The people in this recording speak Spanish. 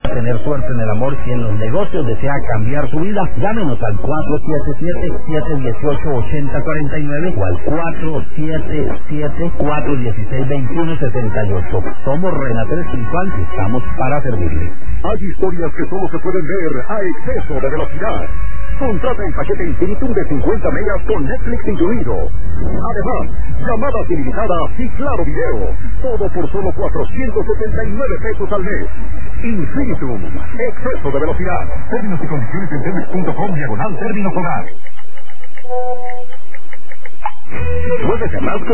Tener suerte en el amor, si en los negocios desea cambiar su vida, llámenos al 477-718-8049 o al 477-416-2168. Somos Renacer Espiritual y estamos para servirle. Hay historias que solo se pueden ver a exceso de velocidad. Contrata el paquete Infinitum de 50 megas con Netflix incluido. Además, llamadas ilimitadas y claro video. Todo por solo 479 pesos al mes. Infinitum, exceso de velocidad. Términos y condiciones en telmex.com/términos hogar. Puedes ganar con